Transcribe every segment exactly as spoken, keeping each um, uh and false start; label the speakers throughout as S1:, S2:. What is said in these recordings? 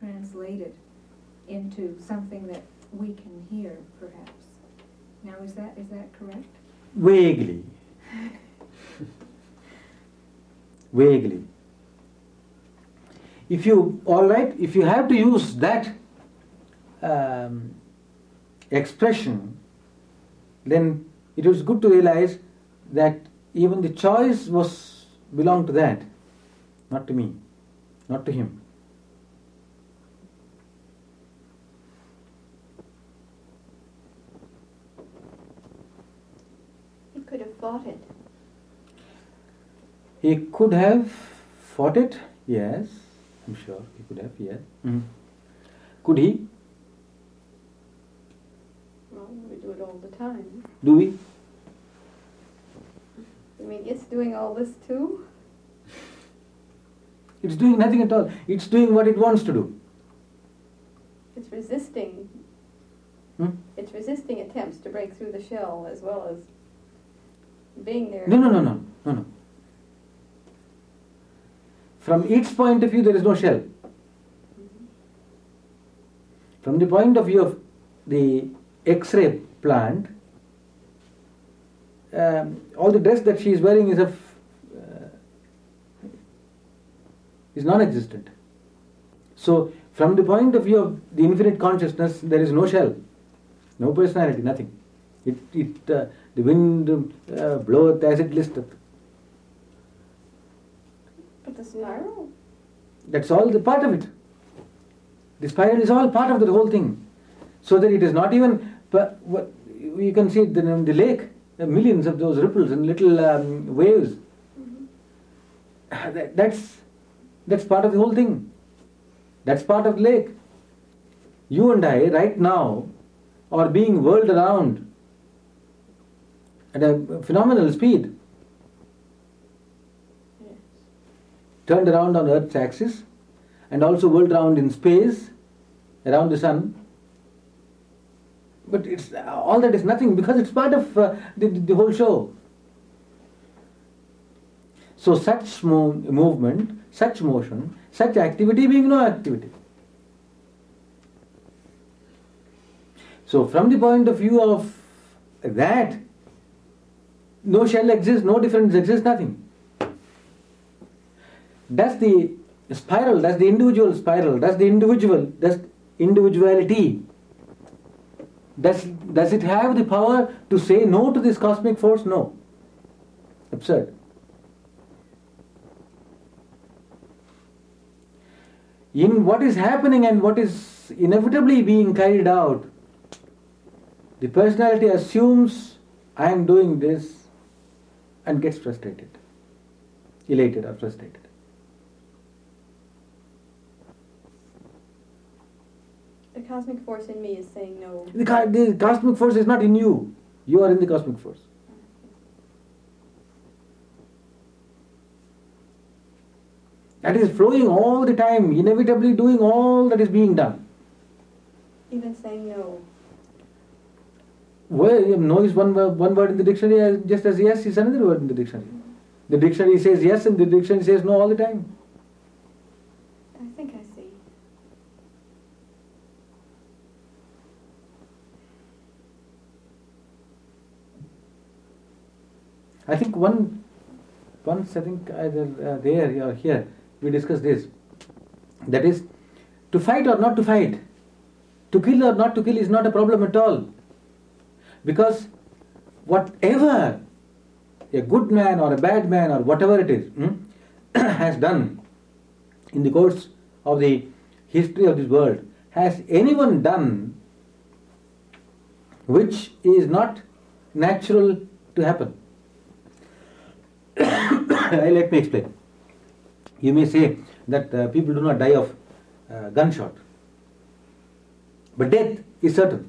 S1: translated into something that we can hear, perhaps. Now, is that is that correct?
S2: Vaguely. Vaguely. If you, all right, if you have to use that um, expression, then it was good to realize that even the choice was belonged to that, not to me, not to him.
S3: He could have fought it.
S2: He could have fought it, yes, I'm sure he could have, yes. Mm-hmm. Could he?
S3: Well, we do it all the time.
S2: Do we?
S3: I mean, it's doing all this too.
S2: It's doing nothing at all. It's doing what it wants to do.
S3: It's resisting.
S2: Hmm?
S3: It's resisting attempts to break through the shell as well as being there.
S2: No, no, no, no, no, no. From its point of view, there is no shell.
S3: Mm-hmm.
S2: From the point of view of the X-ray plant, um, all the dress that she is wearing is of uh, is non-existent. So, from the point of view of the infinite consciousness, there is no shell, no personality, nothing. It, it uh, the wind uh, bloweth as it listeth.
S3: But the spiral?
S2: That's all the part of it. The spiral is all part of the whole thing. So that it is not even, you can see the, the lake, millions of those ripples and little um, waves. Mm-hmm. That, that's, that's part of the whole thing. That's part of the lake. You and I, right now, are being whirled around at a phenomenal speed. Turned around on Earth's axis and also whirled around in space around the sun. But it's all that is nothing because it's part of uh, the, the whole show. So such mo- movement, such motion, such activity being no activity. So from the point of view of that, no shell exists, no difference exists, nothing. Does the spiral, does the individual spiral, does the individual, does individuality, does, does it have the power to say no to this cosmic force? No. Absurd. In what is happening and what is inevitably being carried out, the personality assumes I am doing this and gets frustrated, elated or frustrated.
S3: The cosmic force in me is saying no.
S2: The, the cosmic force is not in you. You are in the cosmic force. That is flowing all the time, inevitably doing all that is being done.
S3: Even saying no.
S2: Well, no is one, one word in the dictionary, just as yes is another word in the dictionary. The dictionary says yes and the dictionary says no all the time.
S3: I think I see.
S2: I think one, once I think either uh, there or here, we discussed this. That is, to fight or not to fight, to kill or not to kill is not a problem at all. Because whatever a good man or a bad man or whatever it is hmm, has done in the course of the history of this world, has anyone done which is not natural to happen? Let me explain. You may say that uh, people do not die of uh, gunshot, but death is certain.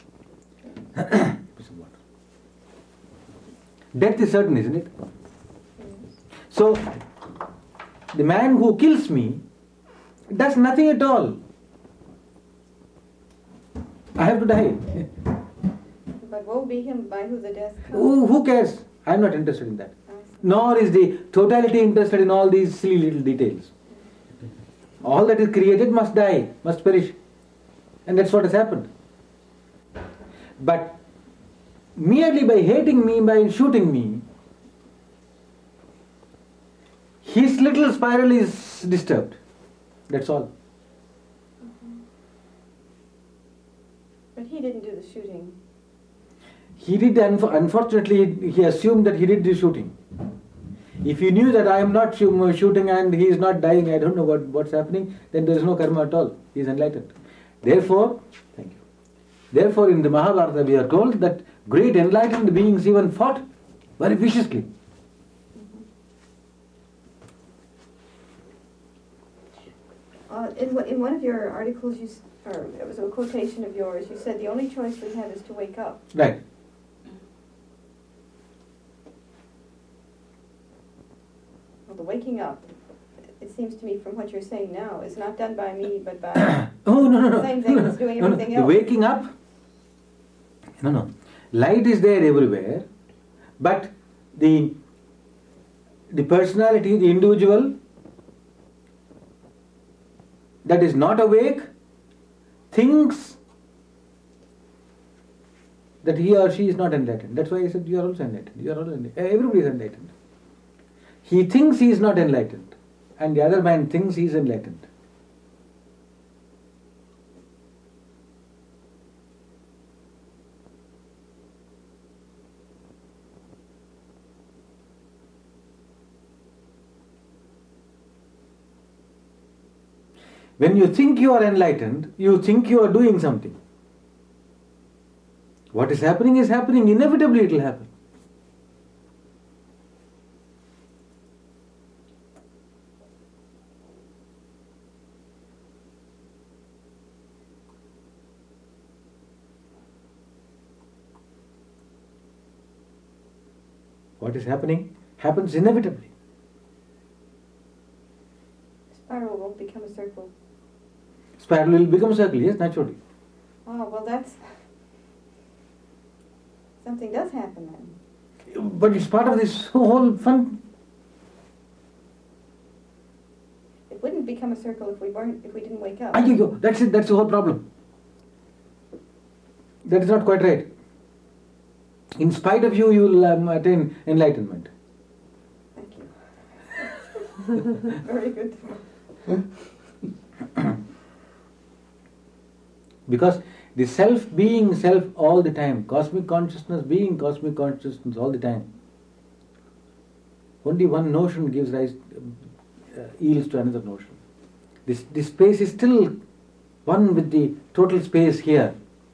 S2: Death is certain, isn't it? So, the man who kills me does nothing at all. I have to die.
S3: But woe be him by who the death comes.
S2: Who, who cares? I am not interested in that. Nor is the totality interested in all these silly little details. All that is created must die, must perish. And that's what has happened. But merely by hating me, by shooting me, his little spiral is disturbed. That's all.
S3: But he didn't do the shooting.
S2: He did, unfortunately, he assumed that he did the shooting. If he knew that I am not shooting and he is not dying, I don't know what, what's happening, then there is no karma at all. He is enlightened. Therefore, thank you. Therefore, in the Mahabharata, we are told that great enlightened beings even fought very viciously.
S3: Uh, in, one- in one of your articles, you, s- or it was a quotation of yours, you said the only choice we have is to wake up.
S2: Right.
S3: Well, the waking up, it seems to me from what you're saying now, is not done by me, but by
S2: Oh, no, no, no.
S3: Same thing
S2: no, no,
S3: as doing
S2: no, no.
S3: everything
S2: The
S3: else.
S2: waking up, no, no. Light is there everywhere, but the, the personality, the individual that is not awake thinks that he or she is not enlightened. That's why I said you are also enlightened. You are also enlightened. Everybody is enlightened. He thinks he is not enlightened, and the other man thinks he is enlightened. When you think you are enlightened, you think you are doing something. What is happening is happening. Inevitably it will happen. What is happening happens inevitably.
S3: spiral won't become a circle.
S2: Spiral will become a circle, yes, naturally.
S3: Oh, well, that's... Something does happen then.
S2: But it's part of this whole fun.
S3: It wouldn't become a circle if we weren't, if we didn't wake up.
S2: Ayyo, that's it, that's the whole problem. That is not quite right. In spite of you, you will um, attain enlightenment.
S3: Thank you. Very good.
S2: Because the self being self all the time, cosmic consciousness being cosmic consciousness all the time. Only one notion gives rise, uh, yields to another notion. This, this space is still one with the total space here.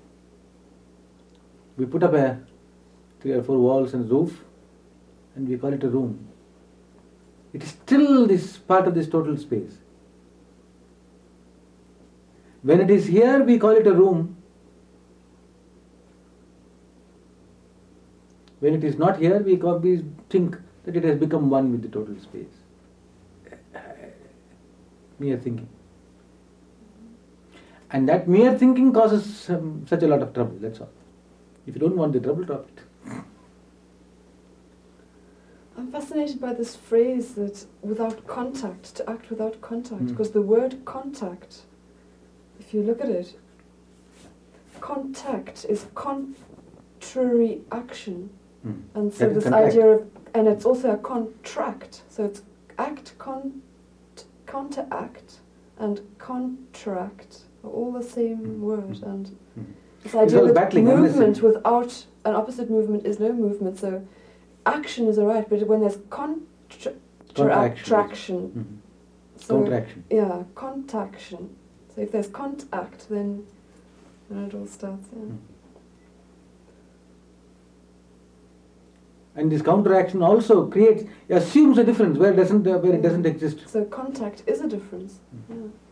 S2: We put up a three or four walls and roof, and we call it a room. It is still this part of this total space. When it is here, we call it a room. When it is not here, we, call, we think that it has become one with the total space. Mere thinking. And that mere thinking causes um, such a lot of trouble, that's all. If you don't want the trouble, drop it.
S4: I'm fascinated by this phrase that without contact, to act without contact,
S2: Mm.
S4: because the word contact, if you look at it, contact is contrary action.
S2: Mm.
S4: And so
S2: That is
S4: this
S2: contract.
S4: idea of, and it's also a contract, so it's act, con, counteract, and contract are all the same
S2: Mm.
S4: word.
S2: Mm.
S4: And
S2: Mm.
S4: this idea
S2: all
S4: that
S2: battling,
S4: movement
S2: unnecessary.
S4: without an opposite movement is no movement. So action is alright, but when there's contra-
S2: Contraction.
S4: traction,
S2: Mhm.
S4: so
S2: Contraction.
S4: yeah, contaction. So if there's contact, then then it all starts. Yeah.
S2: Mm. And this counteraction also creates, assumes a difference where it doesn't, uh, where it doesn't exist.
S4: So contact is a difference. Yeah.